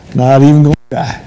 Not even going to die.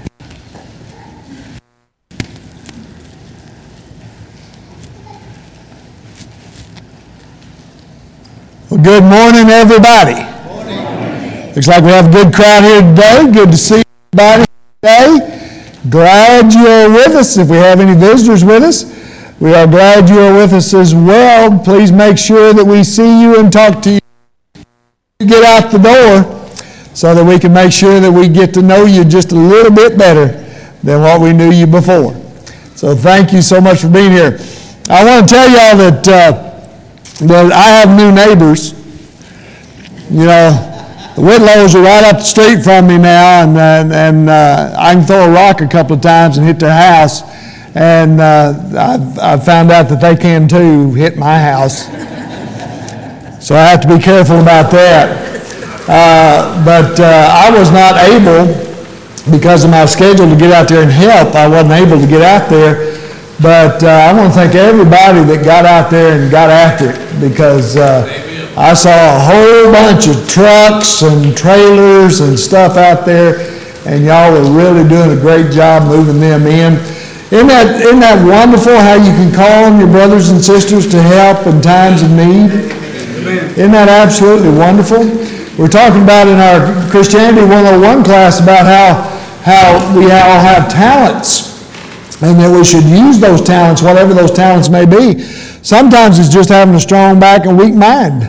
Well, good morning, everybody. Morning. Looks like we have a good crowd here today. Good to see everybody today. Glad you're with us. If we have any visitors with us, we are glad you are with us as well. Please make sure that we see you and talk to you. Get out the door so that we can make sure that we get to know you just a little bit better than what we knew you before. So thank you so much for being here. I want to tell y'all that I have new neighbors. You know, the Whitlows are right up the street from me now, and I can throw a rock a couple of times and hit their house, and I've found out that they can too hit my house. So I have to be careful about that. But I was not able, because of my schedule, to get out there and help. I wasn't able to get out there. But I want to thank everybody that got out there and got after it, because I saw a whole bunch of trucks and trailers and stuff out there, and y'all were really doing a great job moving them in. Isn't that wonderful how you can call on your brothers and sisters to help in times of need? Isn't that absolutely wonderful? We're talking about in our Christianity 101 class about how we all have talents, and that we should use those talents, whatever those talents may be. Sometimes it's just having a strong back and weak mind.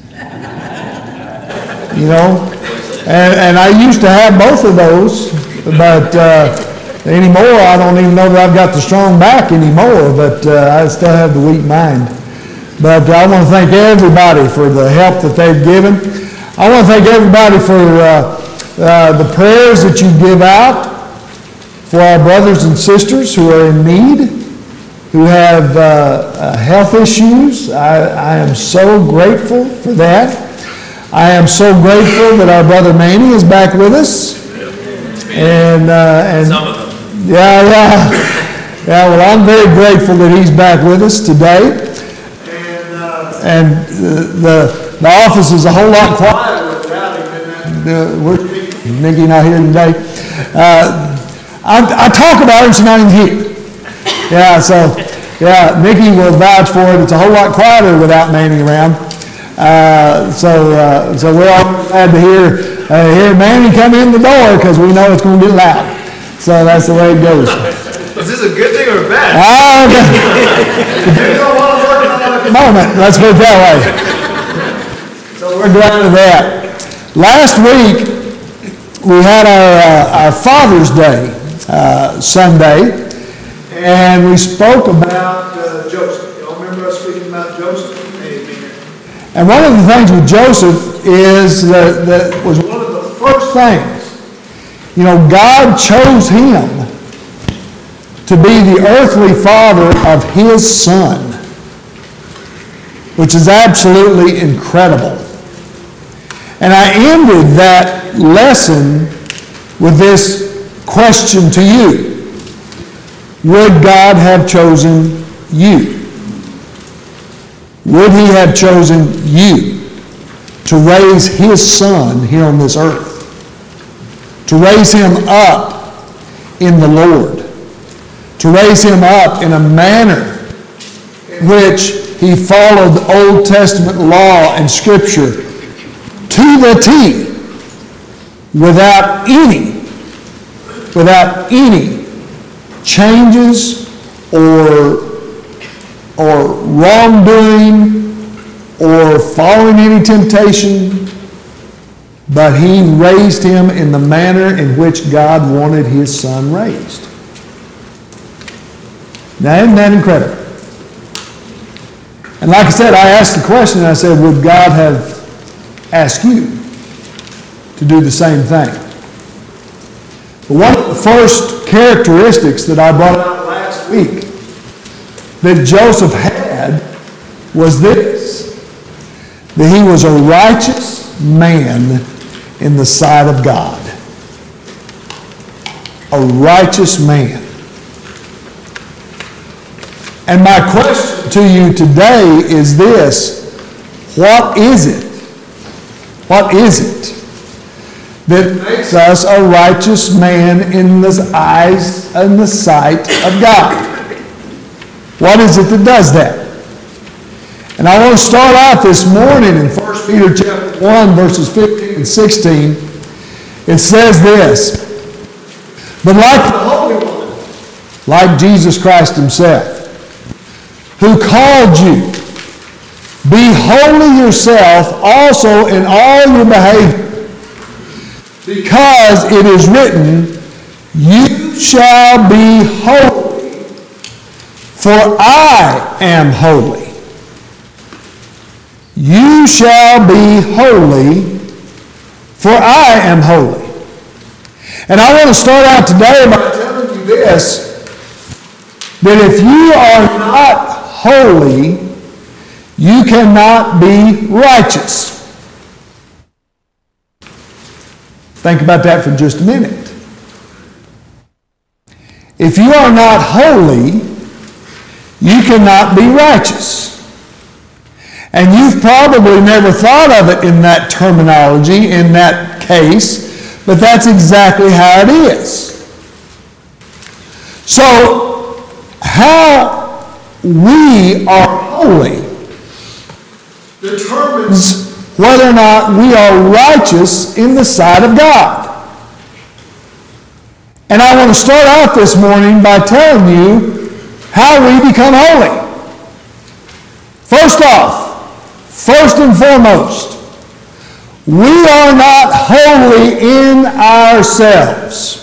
You know? And I used to have both of those, but anymore I don't even know that I've got the strong back anymore, but I still have the weak mind. But I want to thank everybody for the help that they've given. I want to thank everybody for the prayers that you give out for our brothers and sisters who are in need, who have health issues. I am so grateful for that. I am so grateful that our brother Manny is back with us. And some of them. Yeah. Well, I'm very grateful that he's back with us today. And the office is a whole lot quieter without him. Nikki not here today. I talk about it, and she's not even here. Nikki will vouch for it. It's a whole lot quieter without Manny around. So we're all glad to hear Manny come in the door, because we know it's going to get loud. So that's the way it goes. Is this a good thing or a bad? You don't want to work on that moment, let's put it that way. So we're glad of that. Last week we had our Father's Day Sunday, and we spoke about Joseph. Y'all remember us speaking about Joseph? And one of the things with Joseph is that was one of the first things. You know, God chose him to be the earthly father of his son, which is absolutely incredible. And I ended that lesson with this question to you. Would God have chosen you? Would he have chosen you to raise his son here on this earth? To raise him up in the Lord? To raise him up in a manner in which he followed the Old Testament law and Scripture to the T, without any changes or wrongdoing or following any temptation, but he raised him in the manner in which God wanted his son raised. Now, isn't that incredible? And like I said, I asked the question, and I said, would God have asked you to do the same thing? But one of the first characteristics that I brought out last week that Joseph had was this, that he was a righteous man in the sight of God. A righteous man. And my question to you today is this: what is it? What is it that makes us a righteous man in the eyes and the sight of God. What is it that does that? And I want to start out this morning in 1 Peter chapter 1, verses 15 and 16. It says this, "But like the Holy One, like Jesus Christ himself, who called you, be holy yourself also in all your behavior, because it is written, you shall be holy, for I am holy. You shall be holy, for I am holy." And I want to start out today by telling you this, that if you are not holy, you cannot be righteous. Think about that for just a minute. If you are not holy, you cannot be righteous. And you've probably never thought of it in that terminology, in that case, but that's exactly how it is. So, how we are holy determines whether or not we are righteous in the sight of God. And I want to start out this morning by telling you how we become holy. First off, first and foremost, we are not holy in ourselves.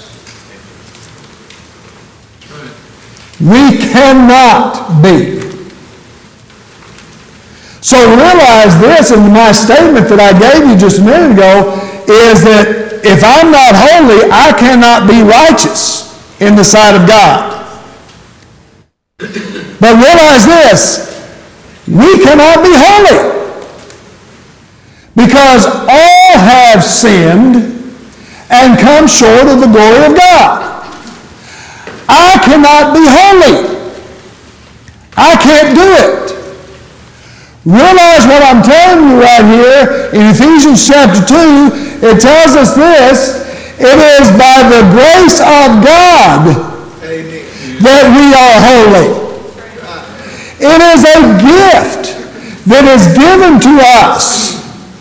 We cannot be. So realize this, and my statement that I gave you just a minute ago is that if I'm not holy, I cannot be righteous in the sight of God. But realize this, we cannot be holy because all have sinned and come short of the glory of God. I cannot be holy. I can't do it. Realize what I'm telling you right here in Ephesians chapter 2. It tells us this. It is by the grace of God that we are holy. It is a gift that is given to us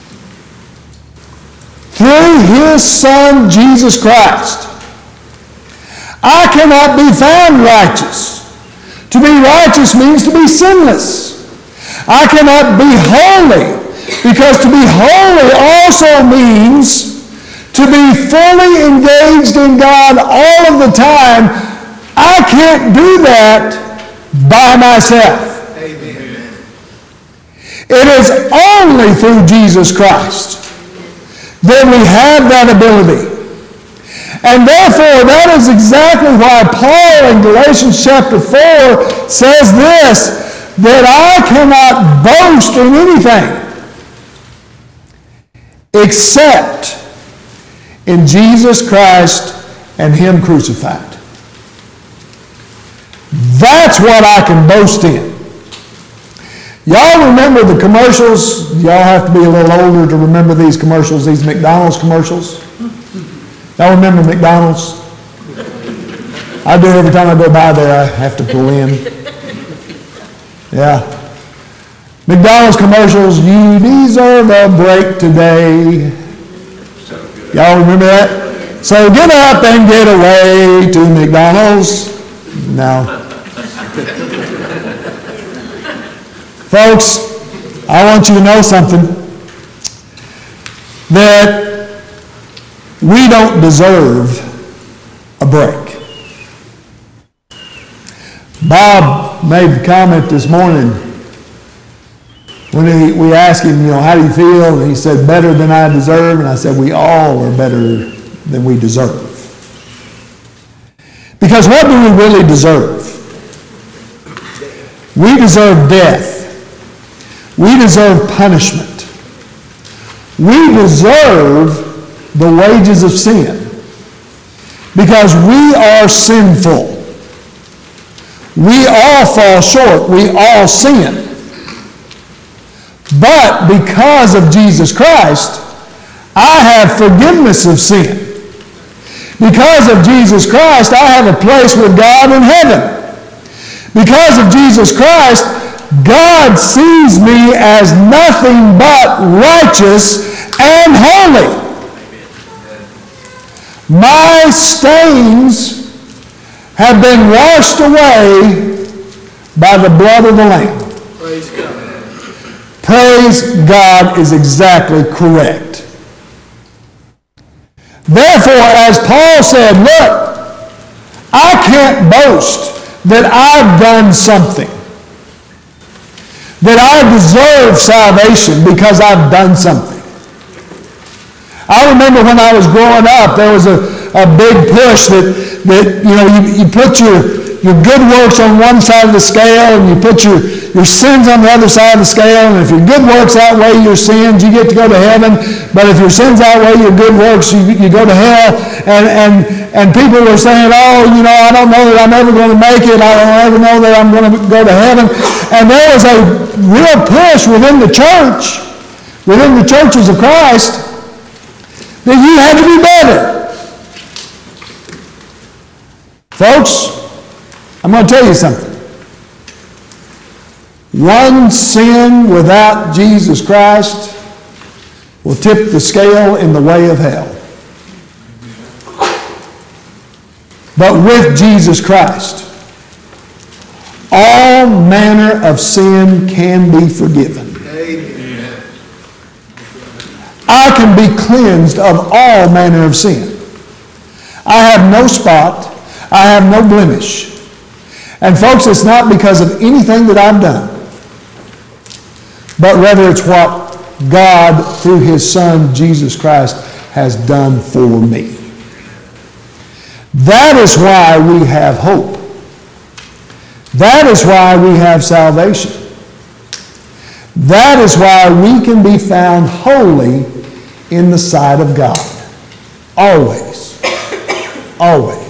through His Son, Jesus Christ. I cannot be found righteous. To be righteous means to be sinless. I cannot be holy, because to be holy also means to be fully engaged in God all of the time. I can't do that by myself. Amen. It is only through Jesus Christ that we have that ability. And therefore, that is exactly why Paul in Galatians chapter 4 says this, that I cannot boast in anything except in Jesus Christ and Him crucified. That's what I can boast in. Y'all remember the commercials? Y'all have to be a little older to remember these commercials, these McDonald's commercials. Y'all remember McDonald's? I do every time I go by there, I have to pull in. Yeah. McDonald's commercials, you deserve a break today. Y'all remember that? So get up and get away to McDonald's. No. Folks, I want you to know something. That we don't deserve a break. Bob made the comment this morning when we asked him, how do you feel? And he said, better than I deserve. And I said, we all are better than we deserve. Because what do we really deserve? We deserve death. We deserve punishment. We deserve the wages of sin. Because we are sinful. We all fall short. We all sin. But because of Jesus Christ, I have forgiveness of sin. Because of Jesus Christ, I have a place with God in heaven. Because of Jesus Christ, God sees me as nothing but righteous and holy. My stains have been washed away by the blood of the Lamb. Praise God. Praise God is exactly correct. Therefore, as Paul said, look, I can't boast that I've done something, that I deserve salvation because I've done something. I remember when I was growing up, there was a big push that you put your good works on one side of the scale and you put your sins on the other side of the scale, and if your good works outweigh your sins, you get to go to heaven, but if your sins outweigh your good works, you go to hell. And people were saying, I don't know that I'm ever going to make it, I don't ever know that I'm going to go to heaven. And there was a real push within the church, within the churches of Christ, that you had to be better. Folks, I'm going to tell you something. One sin without Jesus Christ will tip the scale in the way of hell. But with Jesus Christ, all manner of sin can be forgiven. Amen. I can be cleansed of all manner of sin. I have no spot. I have no blemish. And folks, it's not because of anything that I've done, but rather it's what God, through His Son, Jesus Christ, has done for me. That is why we have hope. That is why we have salvation. That is why we can be found holy in the sight of God. Always. Always.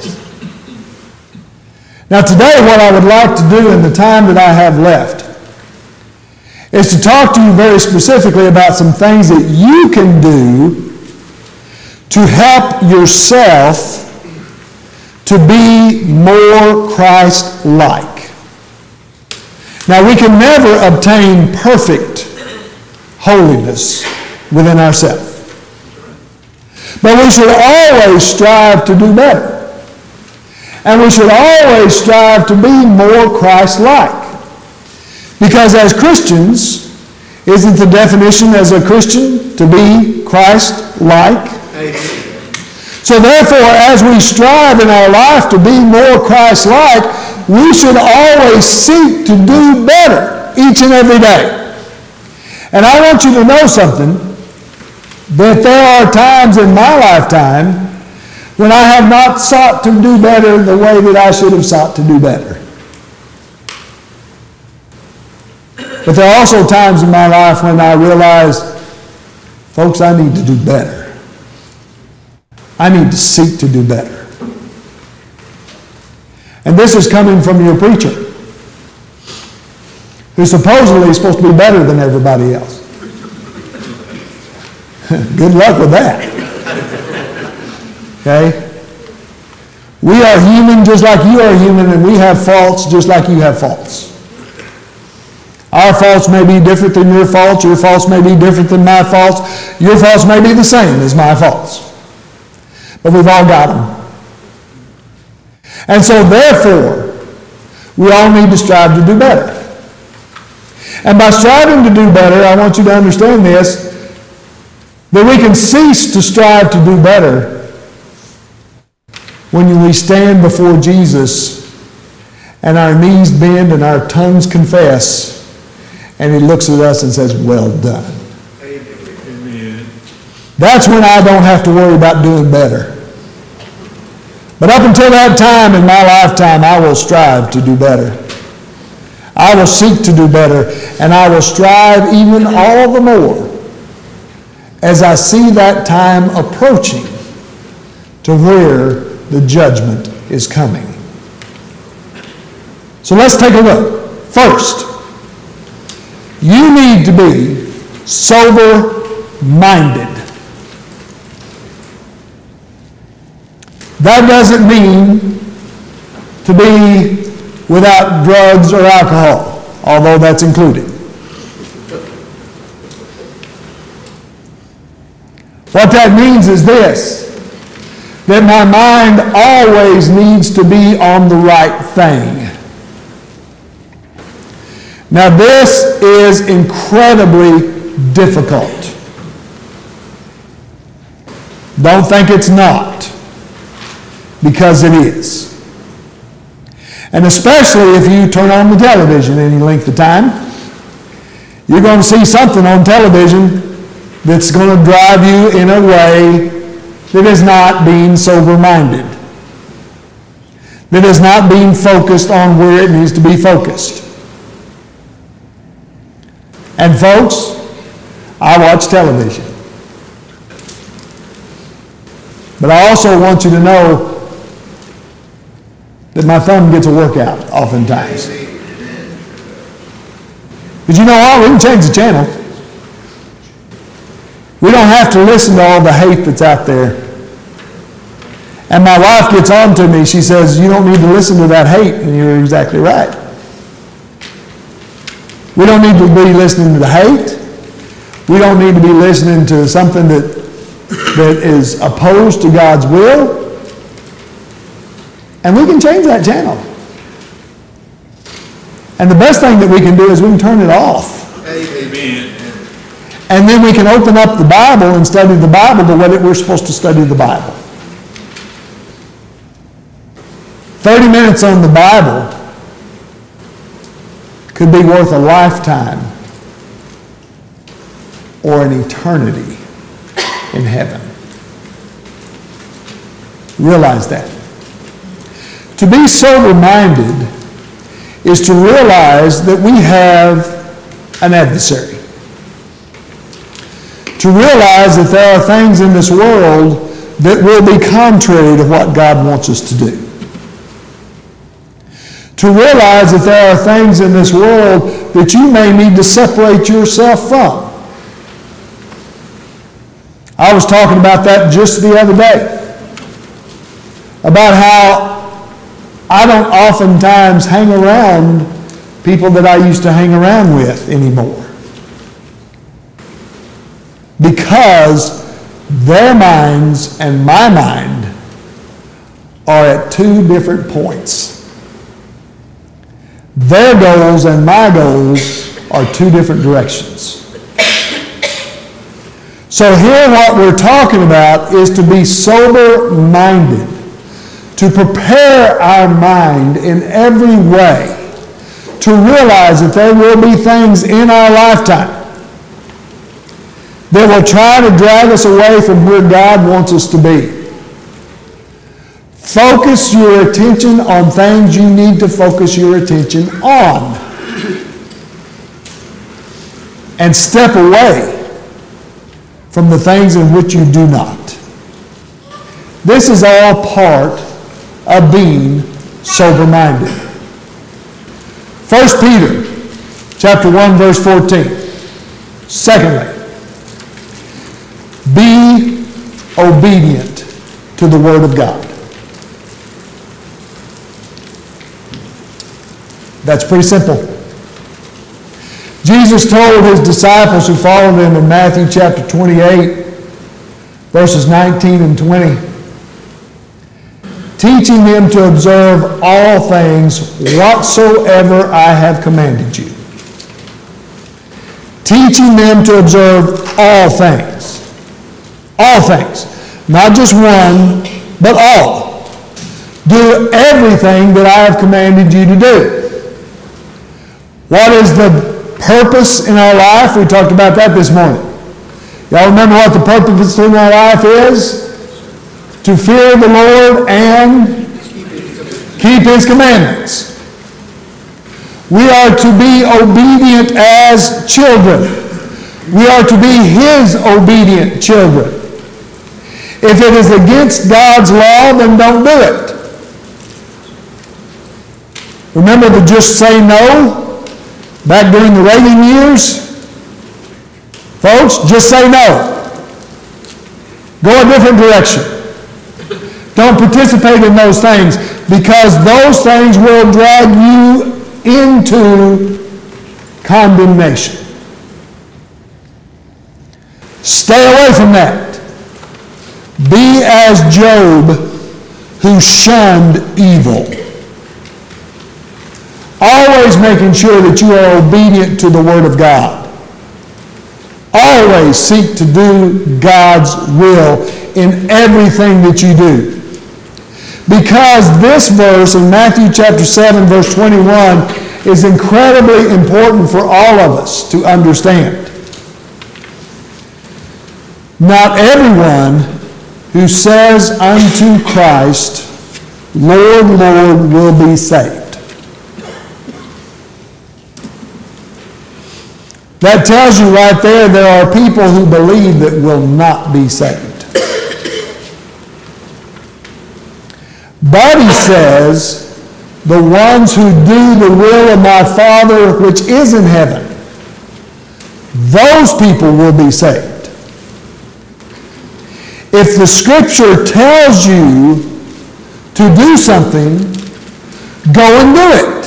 Now today, what I would like to do in the time that I have left is to talk to you very specifically about some things that you can do to help yourself to be more Christ-like. Now, we can never obtain perfect holiness within ourselves. But we should always strive to do better. And we should always strive to be more Christ-like. Because as Christians, isn't the definition as a Christian to be Christ-like? So therefore, as we strive in our life to be more Christ-like, we should always seek to do better each and every day. And I want you to know something, that there are times in my lifetime when I have not sought to do better the way that I should have sought to do better. But there are also times in my life when I realize, folks, I need to do better. I need to seek to do better. And this is coming from your preacher, who supposedly is supposed to be better than everybody else. Good luck with that. Okay? We are human just like you are human, and we have faults just like you have faults. Our faults may be different than your faults. Your faults may be different than my faults. Your faults may be the same as my faults. But we've all got them. And so therefore, we all need to strive to do better. And by striving to do better, I want you to understand this, that we can cease to strive to do better when we stand before Jesus and our knees bend and our tongues confess, and He looks at us and says, well done. Amen. That's when I don't have to worry about doing better. But up until that time in my lifetime, I will strive to do better. I will seek to do better, and I will strive even all the more as I see that time approaching to where the judgment is coming. So let's take a look. First, you need to be sober-minded. That doesn't mean to be without drugs or alcohol, although that's included. What that means is this, that my mind always needs to be on the right thing. Now this is incredibly difficult. Don't think it's not, because it is. And especially if you turn on the television any length of time, you're going to see something on television that's going to drive you in a way that is not being sober-minded, that is not being focused on where it needs to be focused. And folks, I watch television. But I also want you to know that my thumb gets a workout oftentimes. But you know what? We can change the channel. We don't have to listen to all the hate that's out there. And my wife gets on to me. She says, you don't need to listen to that hate. And you're exactly right. We don't need to be listening to the hate. We don't need to be listening to something that is opposed to God's will. And we can change that channel. And the best thing that we can do is we can turn it off. Amen. And then we can open up the Bible and study the Bible the way that we're supposed to study the Bible. 30 minutes on the Bible could be worth a lifetime or an eternity in heaven. Realize that. To be sober-minded is to realize that we have an adversary. To realize that there are things in this world that will be contrary to what God wants us to do. To realize that there are things in this world that you may need to separate yourself from. I was talking about that just the other day. About how I don't oftentimes hang around people that I used to hang around with anymore. Because their minds and my mind are at two different points. Their goals and my goals are two different directions. So here what we're talking about is to be sober-minded, to prepare our mind in every way, to realize that there will be things in our lifetime that will try to drag us away from where God wants us to be. Focus your attention on things you need to focus your attention on. And step away from the things in which you do not. This is all part of being sober-minded. 1 Peter chapter 1, verse 14. Secondly, be obedient to the Word of God. That's pretty simple. Jesus told his disciples who followed him in Matthew chapter 28, verses 19 and 20, teaching them to observe all things whatsoever I have commanded you. Teaching them to observe all things. All things. Not just one, but all. Do everything that I have commanded you to do. What is the purpose in our life? We talked about that this morning. Y'all remember what the purpose in our life is? To fear the Lord and keep His commandments. We are to be obedient as children. We are to be His obedient children. If it is against God's law, then don't do it. Remember to just say no? Back during the Reagan years? Folks, just say no. Go a different direction. Don't participate in those things, because those things will drag you into condemnation. Stay away from that. Be as Job, who shunned evil. Always making sure that you are obedient to the Word of God. Always seek to do God's will in everything that you do. Because this verse in Matthew chapter 7, verse 21 is incredibly important for all of us to understand. Not everyone who says unto Christ, Lord, Lord, will be saved. That tells you right there are people who believe that will not be saved. But he says, the ones who do the will of my Father which is in heaven, those people will be saved. If the Scripture tells you to do something, go and do it.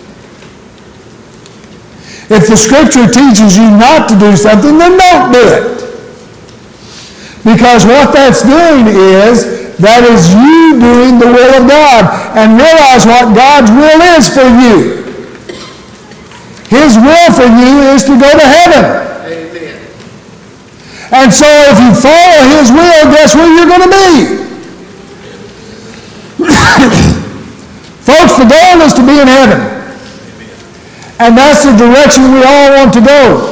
If the Scripture teaches you not to do something, then don't do it. Because what that's doing is, that is you doing the will of God. And realize what God's will is for you. His will for you is to go to heaven. Amen. And so if you follow His will, guess where you're going to be? Folks, the goal is to be in heaven. And that's the direction we all want to go.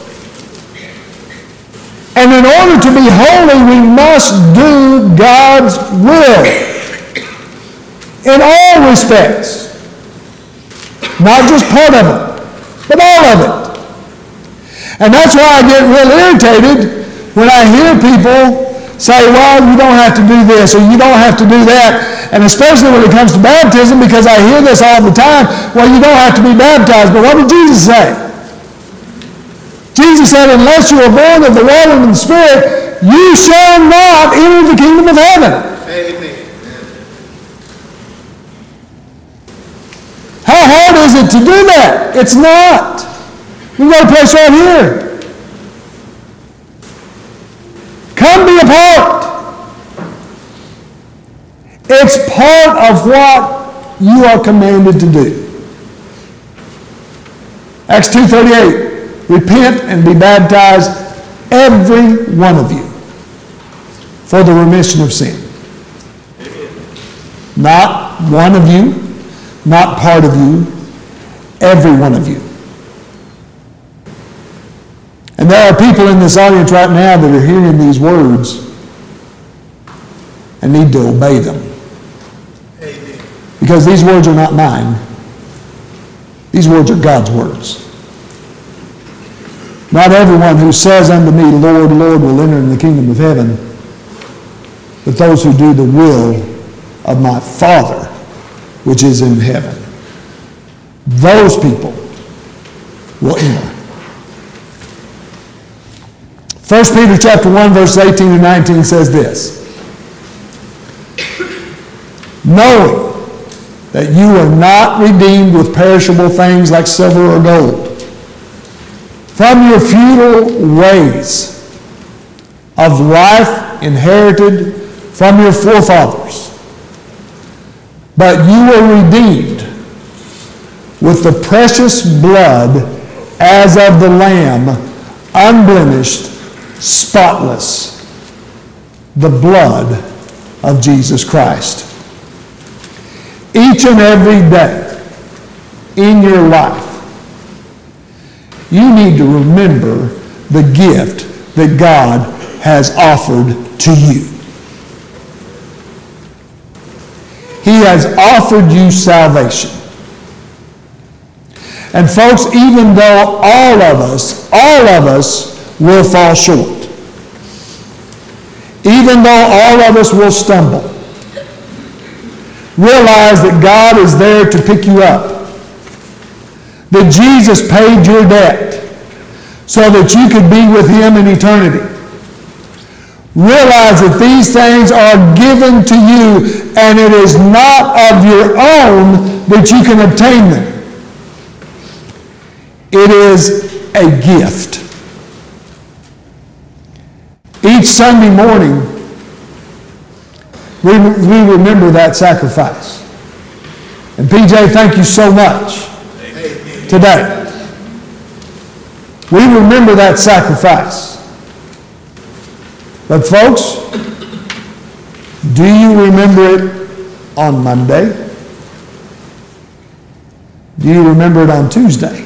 And in order to be holy, we must do God's will in all respects. Not just part of it, but all of it. And that's why I get real irritated when I hear people say, well, you don't have to do this or you don't have to do that. And especially when it comes to baptism, because I hear this all the time, well, you don't have to be baptized. But what did Jesus say? Jesus said, unless you are born of the water and the Spirit, you shall not enter the kingdom of heaven. Amen. How hard is it to do that? It's not. We've got a place right here. Come be a part. It's part of what you are commanded to do. Acts 2:38. Repent and be baptized, every one of you, for the remission of sin. Not one of you, not part of you, every one of you. And there are people in this audience right now that are hearing these words and need to obey them. Because these words are not mine. These words are God's words. Not everyone who says unto me, Lord, Lord, will enter in the kingdom of heaven, but those who do the will of my Father, which is in heaven. Those people will enter. 1 Peter chapter 1, verse 18 and 19 says this, knowing that you are not redeemed with perishable things like silver or gold, from your futile ways of life inherited from your forefathers, but you were redeemed with the precious blood as of the Lamb, unblemished, spotless, the blood of Jesus Christ. Each and every day in your life, you need to remember the gift that God has offered to you. He has offered you salvation. And folks, even though all of us will fall short, even though all of us will stumble, realize that God is there to pick you up. That Jesus paid your debt so that you could be with Him in eternity. Realize that these things are given to you, and it is not of your own that you can obtain them. It is a gift. Each Sunday morning, we remember that sacrifice. And PJ, thank you so much today. We remember that sacrifice. But folks, do you remember it on Monday? Do you remember it on Tuesday?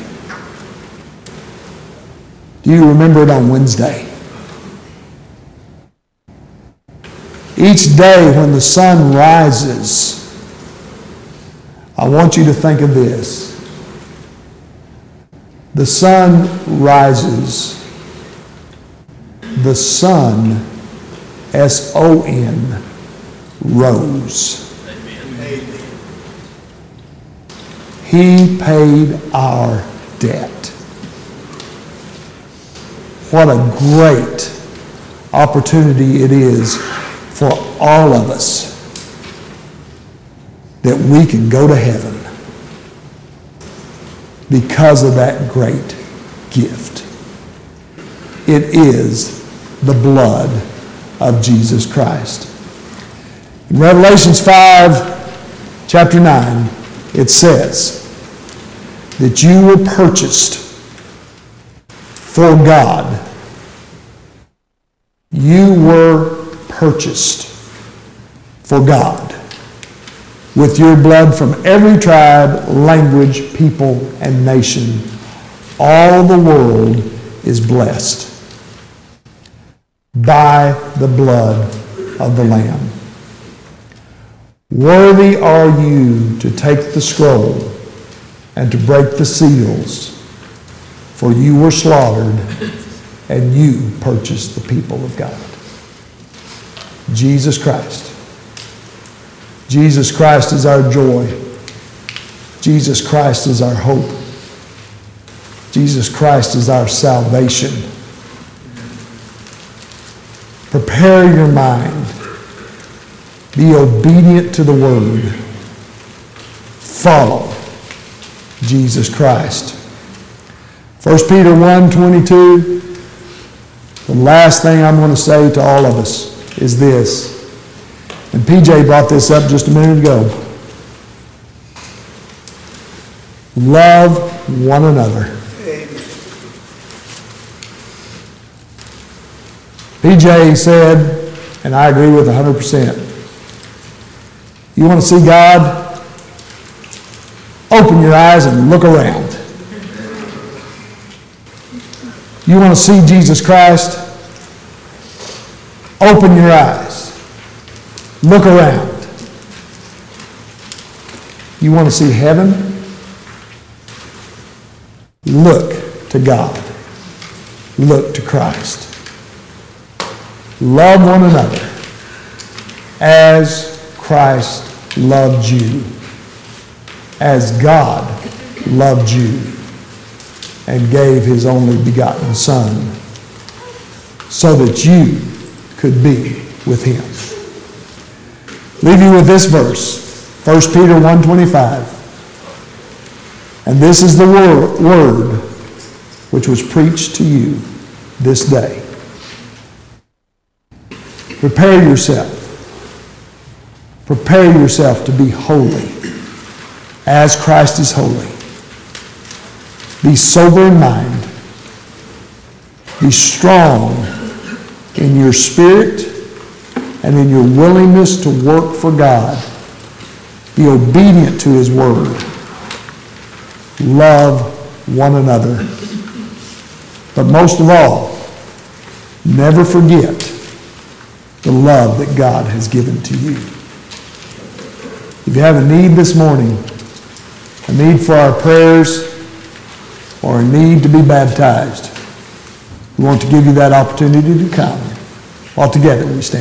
Do you remember it on Wednesday? Each day when the sun rises, I want you to think of this. The sun rises. The sun, S-O-N, rose. Amen. He paid our debt. What a great opportunity it is for all of us that we can go to heaven because of that great gift. It is the blood of Jesus Christ. In Revelations 5, chapter 9, it says that you were purchased for God. You were purchased for God with your blood from every tribe, language, people, and nation. All the world is blessed by the blood of the Lamb. Worthy are you to take the scroll and to break the seals, for you were slaughtered and you purchased the people of God. Jesus Christ. Jesus Christ is our joy. Jesus Christ is our hope. Jesus Christ is our salvation. Prepare your mind. Be obedient to the Word. Follow Jesus Christ. 1 Peter 1:22. The last thing I'm going to say to all of us is this. And PJ brought this up just a minute ago. Love one another. PJ said, and I agree with 100%, you want to see God? Open your eyes and look around. You want to see Jesus Christ? Open your eyes. Look around. You want to see heaven? Look to God. Look to Christ. Love one another as Christ loved you, as God loved you and gave His only begotten Son so that you could be with Him. Leave you with this verse, 1 Peter 1:25. And this is the word which was preached to you this day. Prepare yourself. Prepare yourself to be holy as Christ is holy. Be sober in mind. Be strong in your spirit and in your willingness to work for God. Be obedient to His Word. Love one another. But most of all, never forget the love that God has given to you. If you have a need this morning, a need for our prayers, or a need to be baptized, we want to give you that opportunity to come. All together we stand.